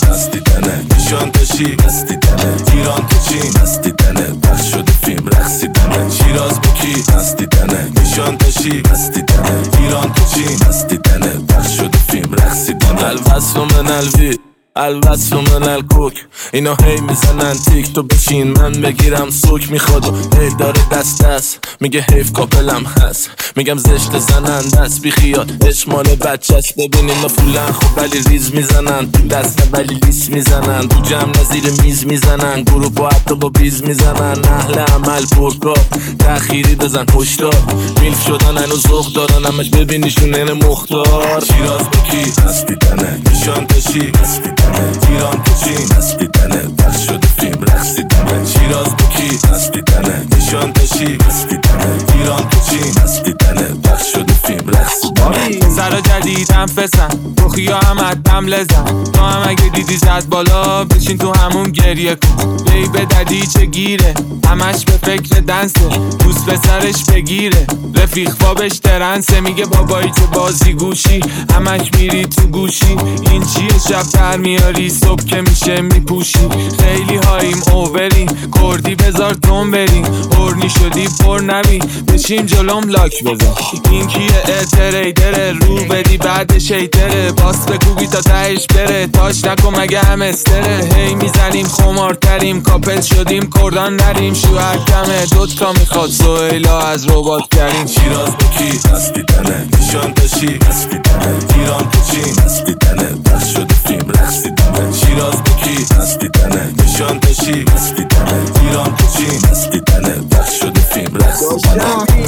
مست دیدنه نشان داشی مست دیدنه ایران تو چی مست دیدنه پخش شده فیلم رقصیدنه شیراز با کی مست دیدنه نشان داشی مست دیدنه ایران تو چی مست دیدنه پخش شده فیلم رقصیدنه الوصف من الوی الوصف من الکوک اینا هی میزنن تیک تو بشین من بگیرم سوک میخواد و هی داره دست میگه حیف کاپلم هست میگم زشت زنن دست بی خیال اشمال بچهش ببین اینا فولن خب ولی ریز میزنن تو دست ولی لیس میزنن تو جمع نزیر میز میزنن گروه با حتی با بیز میزنن اهل عمل پرکار تأخیری بزن هشدار میلف شدن اینو ذوق دارن همش ببینیشون این مختار شیراز با کی هست دیدنه نشان داشی هست دیدنه ایران تو چی مست دیدنه پخش شده فیلم رقصیدنه شیراز با کی مست دیدنه نشان داشی مست دیدنه ایران تو چی مست دیدنه پخش شده فیلم رقصیدنه سرا جدیدم فسن تو خیا هم عدم لزن تو هم اگه دیدی زد بالا بشین تو همون گریه کن لی به ددی چه گیره همش به فکر دنسه دوست به سرش بگیره رفیق فابش ترنسه میگه بابایی چه بازی گوشی همش میری تو گوشی این چیه شب تر میاری صبح که میشه میپوشی خیلی هاییم اووریم کردی بذار تون بریم هورنی شدی پر نبی بشیم جلوم لاک بزن این کیه تریدره رو بدی بعدش هیتره باس بگوگی تا تهش بره تاش نکن مگه هم استره هی میزنیم خمارتریم کاپل شدیم کردان نریم شوهر کمه دوتا میخواد سویلا از ربات کریم شیراز با کی مست دیدنه نشان داشی مست دیدنه ایران تو چی مست دیدنه پخش شده فیلم رقصیدنه شیراز با کی مست دیدنه نشان داشی مست دیدنه ایران تو چی مست دیدنه پخش شده فیلم رقصیدنه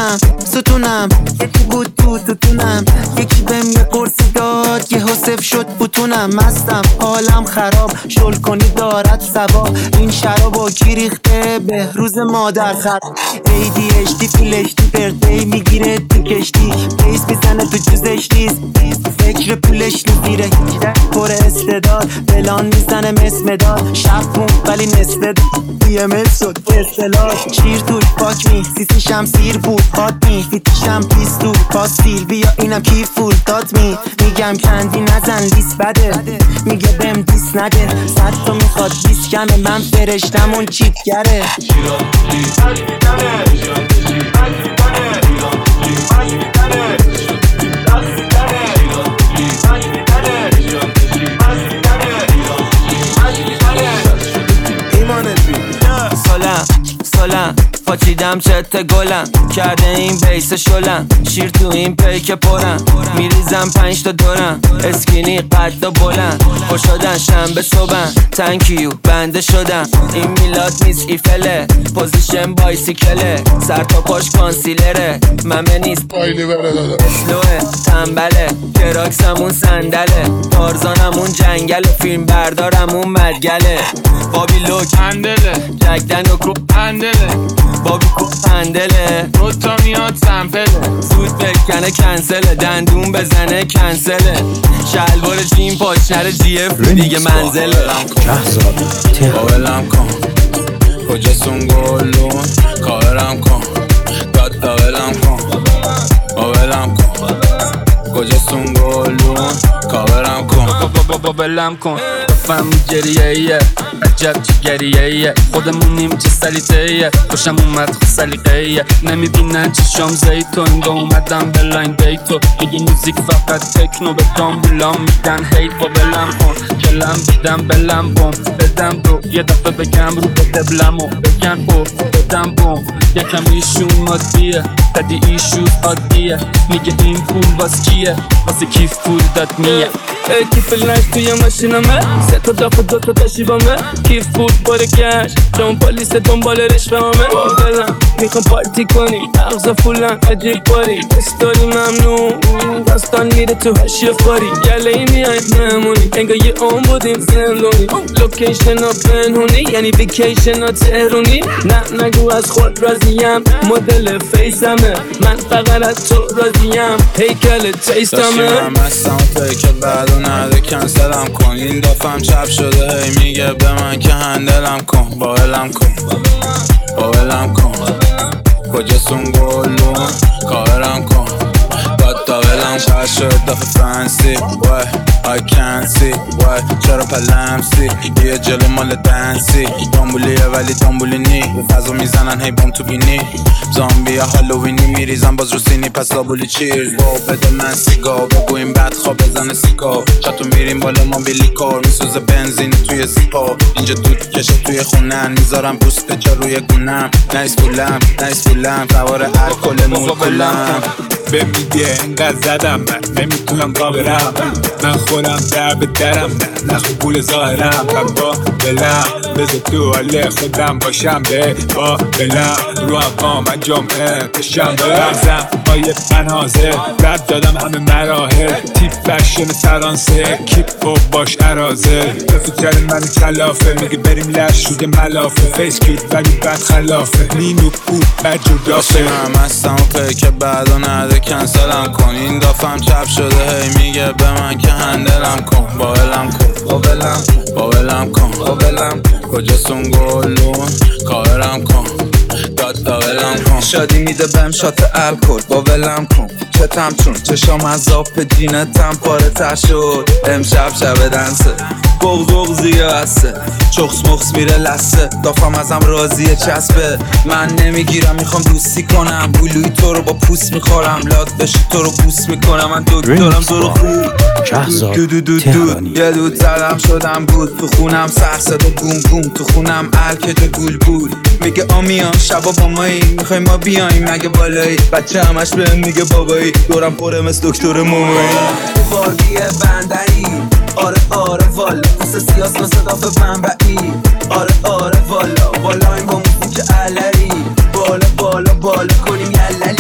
ستونم یکی بود تو ستونم یکی بهم یه قرصی داد یه حسف شد بوتونم مستم حالم خراب شل کنی دارد سبا این شرابو کی ریخته به روز مادر خط ADHD فیلشتی پرتهی میگیره تو کشتی بیس میزنه تو جوزشتیز فکر پولش نمیره پر استعداد بلان میزنه مداد شب ولی نسبت DMS شد اصطلاح شیر توش پاک می سیسیشم سیر بود هات می فیتیشم پیستو پاستیل بیا اینم کی فول داد می میگم کندی نزن لیست بده میگه بهم دیس نده 100 تا میخواد 20 کمه من فرشتم اون چیپگره سالم پاچیدم چت گلم کرده این بیس شلم شیر تو این پیک پرم میریزم 5 تا دورم اسکینی قد و بلند خوش شدن شنبه صبحم تنکیو بنده شدم این میلاد نیست ایفله پوزیشن بایسیکله سر تا پاش کانسیلره ممه نیست پایلی بره اسلوه تنبله کراکسمون صندله تارزانمون جنگله فیلم بردارمون مدگله بابی لوک هندله جگدن و کوب هندله بابی کوب هندله دوتا میاد سمپله زود بکنه کنسله دندون بزنه کنسله شلوار جیم پاشنر جی اف دیگه منزله قابلم کن کجاستون گلون کارم کن داد قابلم کن قابلم کن کجاستون گلون کارم کن بابا بلم کن بفهم گریه عجب چه گریه خودمونیم چه سلیطه خوشم اومد خود سلیقه نمیبینن چشام زیتون با اومدم به لاین دیتو میگی موزیک فقط تکنو به دامبولام میگن هیت با بلم کن کلم بیدم بلم بوم بدم دو یه دفعه بگم رو به دبلمو بگن او بدم بوم یکم ایشون مادیه دادی ایشون عادیه میگه این پول واس کیه واسه کیف پول داد میه کیف لنش توی ماشینمه سه تا داخل دو تا تشیبامه کیف پول باره کش جام پالیس دنبال رشوه همه دلم میخوام پارتی کنی اغزا فولن عجیب باری استوری ممنون داستان میره تو هشیه فاری گله ای میاید مهمونی انگاه یه اون بودیم زندونی لوکیشن ها پنهونی یعنی ویکیشن ها تهرونی نه نگو از خود راضیم مدل فیسمه من فقط از تو راضیم هیکل تیستمه داشتیم هم هستم که بعدو نده کنسلم کن این دفعم چپ شده هی میگه به من که هندلم کن باولم کن باولم کن کجاستون گلون کارم کن داد داولم من شاید شد دفعه فرانسی وای I can't see why چرا پلمسی یه جلو مال دنسی دنبولیه ولی دنبولی نی به فضا میزنن هی بوم تو بینی زامبی یا هالووینی میریزن باز رو سینی پس لابولی چیرز واو بده من سیگا بگو این بد خواب بزنه سیکا چطور میریم بالا ما بیلیکار میسوزه بنزین توی زیپا اینجا دود کشه توی خونن میذارم بوست جا روی گونم نایس پولم سوار الکل مولکولم به میگه انقدر زدم من نمیتونم قابرم من خودم در به درم نه نخو پول ظاهرم من با بلم بذار تو حال خودم باشم به با بلم رو هم من جمعه تشم برزم آیه من حاضر رد دادم همه مراحل تیپ فشن فرانسه کیپ و باش ارازل به فکر من کلافه میگه بریم لش روی ملافه فیس کیت ولی بد خلافه نینو بود بد جدافه من هستم و پیک بعدو نده کنسلم کن این دافم چپ شده هی میگه به من که هندلم کن باولم کن کجاستون گلون کارم کن داولم کن شادی میده بهم شات الکل باولم کن چتم چون چشام از آب جینتم پاره تر شد امشب شب دنسه بغض زیاسته چخس مخس میره لسه دافم ازم راضیه چسبه من نمیگیرم میخوام دوستی کنم گلوی تو رو با پوست میخورم لات بشی تو رو بوست میکنم من دکترم زورو خوب دود یه دود زدم شدم بود تو خونم سر صدا بوم بوم تو خونم الکج گول بود میگه آمیان شبا با مایی میخوای ما بیایم مگه بالایی بچه همش بهم میگه بابایی دورم پره مثل دکتر مومایی بارگی بندری آره والا مثل سیاس مثل داف بنبعی آره والا این با موسیقی علری بالا کنیم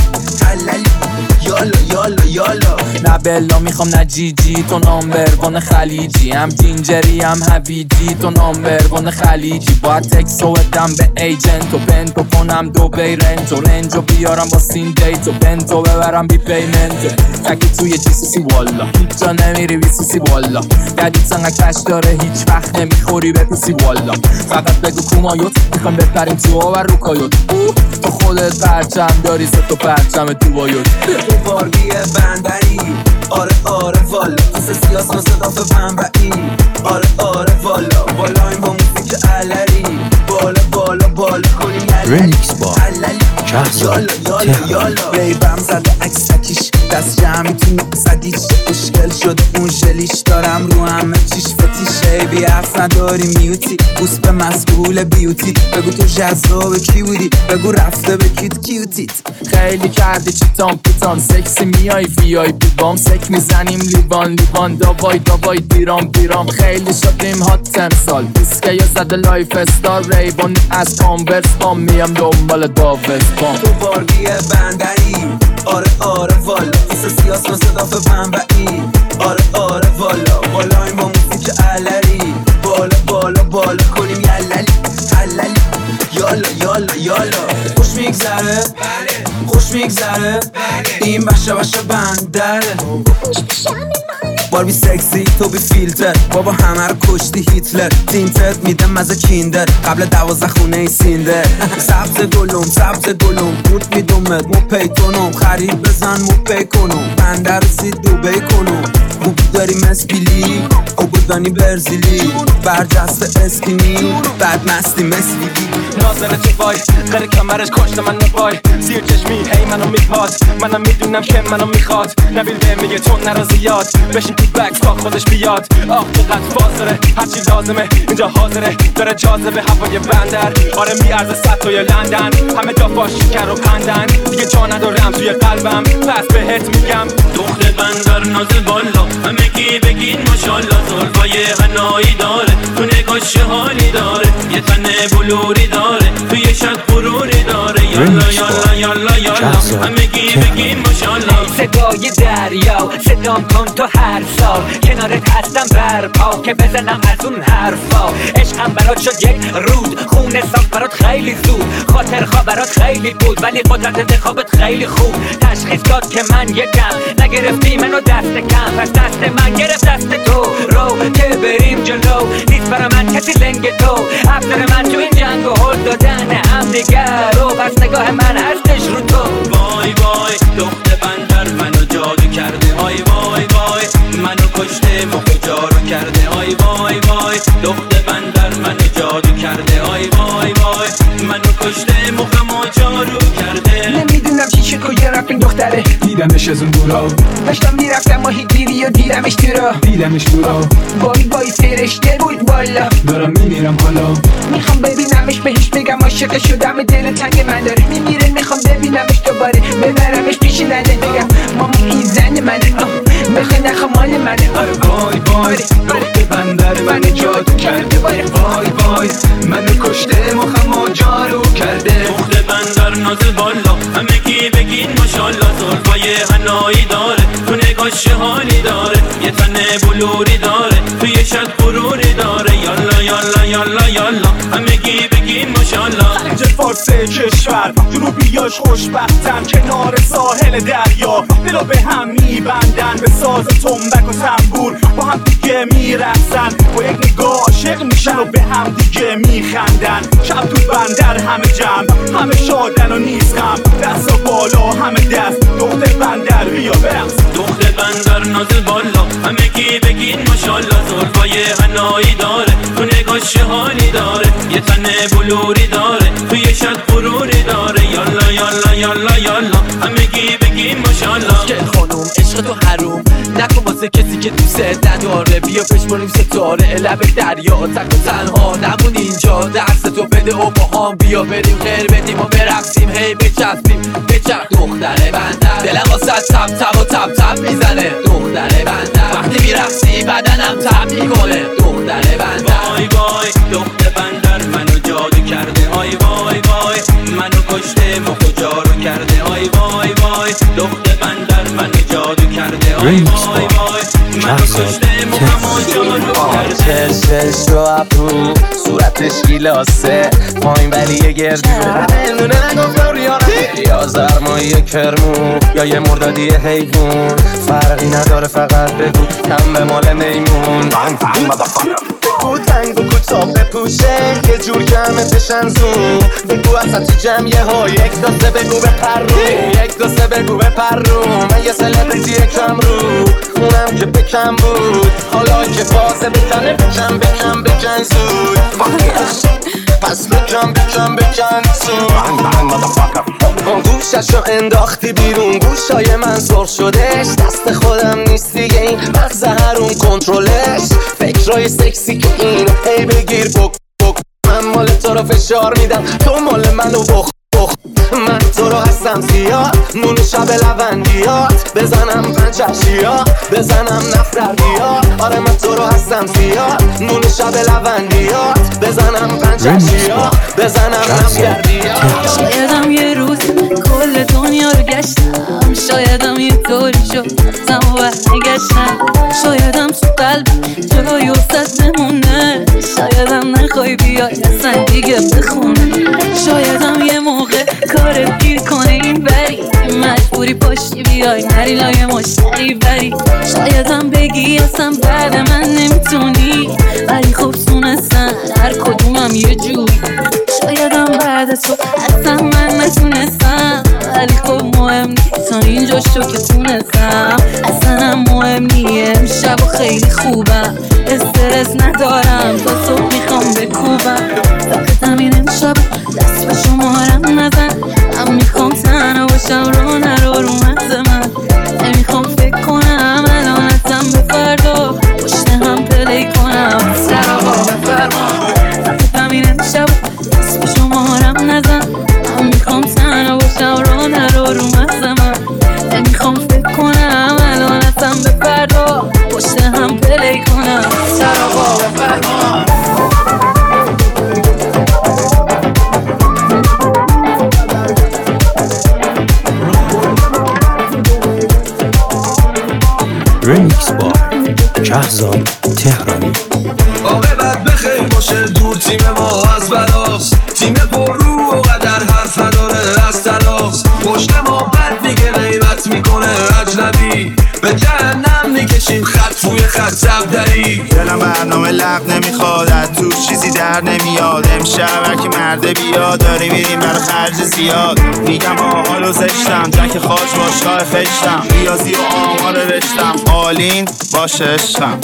یالا نه بلا میخوام نه جیجی تو نامبروان خلیجی هم جینجری هم هویجی تو نامبروان خلیجی باید تکسو بدم به ایجنت و پنتو کنم دوبی رنجو بیارم با سین دیت و پنتو ببرم بی پیمنت تکی توی جیسوسی والا هیچ جا نمیری بیسوسی والا گدیت انگه کش داره هیچ وقت نمیخوری به پیسی والا فقط بگو کومایوت میخوام بپریم تو آور رو کایوت تو خودت پرچم داری ستو پرچم تو بایوت تو بارگی بندری آره والا مثل سیاس مثل داف بنبعی آره والا این با موسیقی علری بالا کنیم رمیکس با یالا بیبم زده عکسکیش دست جمعی تو مقصدیش مشکل شده اون ژلیش دارم رو همه چیش فتیشه بی حرف نداری میوتی بوس به مسئول بیوتی بگو تو جذاب کی بودی بگو رفته به کیوتیت خیلی کردی چیتان پیتان سکسی میای وی آی پی بام سک میزنیم لیوان داوای دیرام خیلی شدیم هات امسال دیسکه یا زده لایف استار ریبان از کانورس بام میام دنبال داوستان تو بارگی بندری آره والا مثل سیاس مثل داف بنبعی آره والا این با موسیقی علری بالا کنیم یالا خوش میگذره این بشه بندره باربی سکسی تو بی فیلتر بابا همه رو کشتی هیتلر تینتت میدم مزه کیندر قبل 12 خونه ای سیندر سبز گلوم بود میدومت مو پیتونم خرید بزن مو پی کنم بنده رسید دوبی کنم مو داری مسپیلی اوگودانی برزیلی برجست اسکینی بعد مستی مسلی نازنه تو وای غیر کمرش کشت من نبای زیر چشمی هی منو میپاد منم میدونم که منو میخواد نبیل به میگه تو نرا زیاد بشین پیک بکس تا خودش بیاد آه چقدر فاز داره هرچی لازمه اینجا حاضره داره جاذبه هوای بندر آره میارزه 100 تا یا لندن همه جا با شکر و پندن دیگه جا ندارم توی قلبم پس بهت میگم دخت بندر نازل بالا همه کی بگین ماشالله زلفای حنایی داره تو نگاش حالی داره یه تن بلوری داره توی شب غروری داره یالا همه کی بگین ماشالله صدای دریا صدام کن تو هر سال کنارت هستم برپا که بزنم از اون حرفا عشقم برات شد یک رود خونه ساخت برات خیلی زود خاطر خواب برات خیلی بود ولی قدرت انتخابت خیلی خوب تشخیص داد که من یکم نگرفتی منو دست کم پس دست من گرفت دست تو رو که بریم جلو نیست برا من کسی لنگ تو افسر من تو این جنگ و هل دادن هم دیگر رو پس نگاه من هستش رو تو وای دخت بندر منو جادو کرده های کرده آی وای وای دختر بندر منو جادو کرده آی وای وای منو کشته مخمو جارو کرده نمیدونم چی چه کجا رفت این دختره دیدمش از اون دورا داشتم میرفتم ماهی گیری و دیدمش دورا وای وای فرشته بود بالا دارم میمیرم حالا میخوام ببینمش بهش بگم عاشق شدم دل تنگ من داره میمیره میخوام ببینمش دوباره ببرمش پیش نده بگم ماما این زن منه بخوای نخوام مال منه وای وای دختر بندر منو جادو کرده وای وای منو کشته مخمو جارو کرده دختر بندر نازل بالا همه کی بگین ماشالله زلفای حنایی داره تو نگاش حالی داره یه تن بلوری داره تو یه شد غروری داره یالا یالا یالا یالا همه کی بگین ماشالله خلیج فارس کشور جنوبیاش خوشبختن کنار ساحل دریا دلو به هم میبندن به ساز تنبک و تنبور با هم دیگه میرقصن با یک نگاه عاشق میشن و به هم دیگه میخندن شب تو بندر همه جمع همه شادن و نیست غم دست و بالا همه دست دختر بندر بیا برقص دختر بندر نازل بالا همه کی بگین ماشالله زلفای حنایی داره تو نگاش حالی داره یه تن بلوری داره تو یه شد غروری داره یالا یالا یالا یالا همه کی بگین ماشالله که خانوم عشق تو حروم نکن واسه کسی که دوست نداره بیا بشماریم ستاره لب دریا تک و تنها نمون اینجا درس تو بده و با هم بیا بریم خیر بدیم و برقصیم هی بچسبیم بچرخ دختر بندر دلم واسه تب تب و تب تب میزنه دختر بندر وقتی میرقصی بدنم تب میکنه دختر بندر وای وای دختر بندر منو جادو کرده آی وای وای منو کشته مخو جارو کرده آی وای وای دختر بندر منو جادو کرده آی وای وای منو کشته مخو جارو کرده چشش رو ابرو صورتش گیلاسه پایین ولی یه گردو نونه نگفتم ریانه یا زرمایی کرمون یا یه مردادی حیوون فرقی نداره فقط بگو کم به مال میمون بگو تنگ و کتاب بپوشه یه جور جمعه بشن زون بگو اصلا تو جمعیه ها یک داسته بگو به پرون یک داسته بگو به پرون من یه سلبریتی کم رو خونم که بکم بود حالا که بازه بکنه بکن زود پس بکن زود اون گوششو انداختی بیرون گوشای من سرخ شدش دست خودم نیست دیگه این مغز هرون کنترلش فکرای سکسی که این هی بگیر بک من مال تو رو فشار میدم تو مال منو بخ من تو رو هستم زیاد نون شب لوندیات بزنم پنچشیا بزنم نفردیا آره من تو رو هستم زیاد نون شب لوندیات بزنم پنچشیا بزنم نفردیا شایدم یه روز کل دنیا رو گشتم شایدم یه طوری شد زم و برگشتم شایدم تو قلب جای وسط بمونه شایدم نخوای بیای اصلا دیگه بخونه شایدم یه موقع کارت گیر کنه این بری مجبوری پاشی بیای نری لای مشتری بری شایدم بگی اصلا بعد من نمیتونی ولی خب تونستن هر کدومم یه جوری شایدم بعد تو اصلا من نتونستم ولی خب مهم نیست تا اینجا شو که تونستم اصلا مهم نیه امشب و خیلی خوبم استرس ندارم تا صبح میخوام بکوبم فقط این امشب دست به شمارم نزن من میخوام تنها باشم رو نرو رو مغز من نمیخوام فکر کنم الان ازم به فردا پشت هم پلی کنم سر آقا بفرما فقط این امشب دست به شمارم نزن من میخوام تنها باشم رو نرو رو مغز من نمیخوام فکر کنم الان ازم به فردا پشت هم پلی کنم سر آقا بفرما ریمیکس با شهزاد تهرانی عاقبت بخیر باشه دور تیم ما از بلاس تیم پر رو و قدر حرف نداره از تلاس پشت ما بد میگه غیبت میکنه اجنبی به جهنم میکشیم خط توی خط مرتب داری. دلم برنامه لق نمیخواد، از توش چیزی در نمیاد. امشب هرکی مرده بیاد، داری میریم برای خرج زیاد. میگم حالو زشتم، جک خاج باشگاه فشتم. ریاضی و آمار رشتم، آلین باشه عشقم.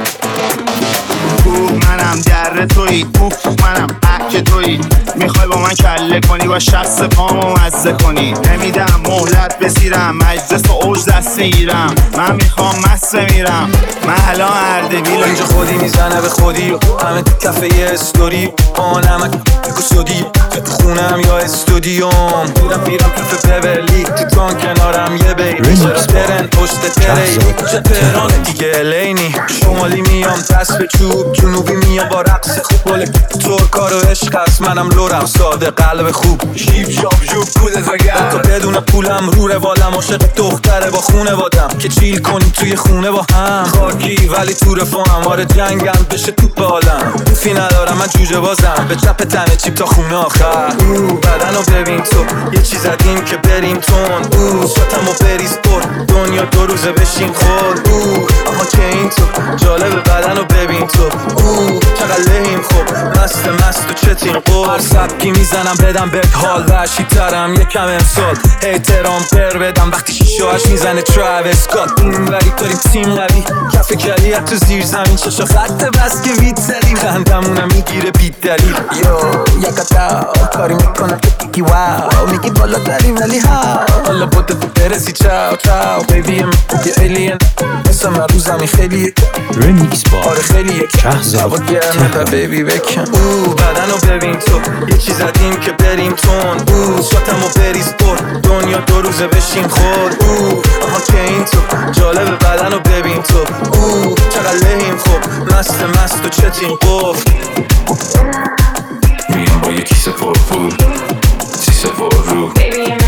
منم در تویی، منم حک تویی. میخوای با من کله کنی، با شخص پامو مزه کنی. نمیدم مهلت بسیرم، مجلس و اوج دست میگیرم. من میخوام مست بمیرم، من الان اردبیل. اینجا خودی میزنه به خودی، همه تو کفه یه استوری. آنم کسودی تو خونم یا استودیوم. میرم تو ببرلی، تو تان کنارم یه بیبی. چرا برن پشت تری، چه تهران دیگه الینی. شمالی میام دست به چوب، جنوبی میام با رقص خوب. بله ترکا رو عشق هست، منم لورم ساده قلب خوب. شیب شاب جوب پولت وگر تا بدون پولم رو روالم. عاشق دختره با خونه وادم که چیل کنیم توی خونه با هم. خاکی ولی تو رفاهم، آره جنگم بشه توپ عالم. توفی ندارم من جوجه بازم، به چپ تنه چیپ تا خونه آخر. بدنو ببین تو، یه چیز زدیم که بریم تون. شاتمو بریز پر، دنیا 2 روزه بشین خور. اما که این تو جالب، بدنو ببین تو. چقدر لحیم خوب، مست و چتین قول. هر سبکی میزنم بدم بهت حال، وحشی ترم یکم امسال. احترام پر بدم وقتی شیشه‌اش میزنه تراویس اسکات. این وری داریم تیم قوی، کف کلیت تو زیر زمین. چشا خط بس که ویتری، خندمونم میگیره بیت دلیل. یو یکتا کاری میکنم که دیگی واو. میگی بالا داری ولی ها، حالا بوده تو برسی چاو چاو. بیبی ام یه ایلین، مثل من رو زمین خیلی رمیکس با آره خیلی هوا گرمه تا بیبی بکن. بدنو ببین تو، یه چیز زدیم که بریم تون. شاتمو بریز پر، دنیا 2 روزه بشین خور. اما که این تو جالب، بدنو ببین تو. چقدر لحیم خوب، مست و چتین قفل. میام با یه کیسه پر پول، سیسه پر رو.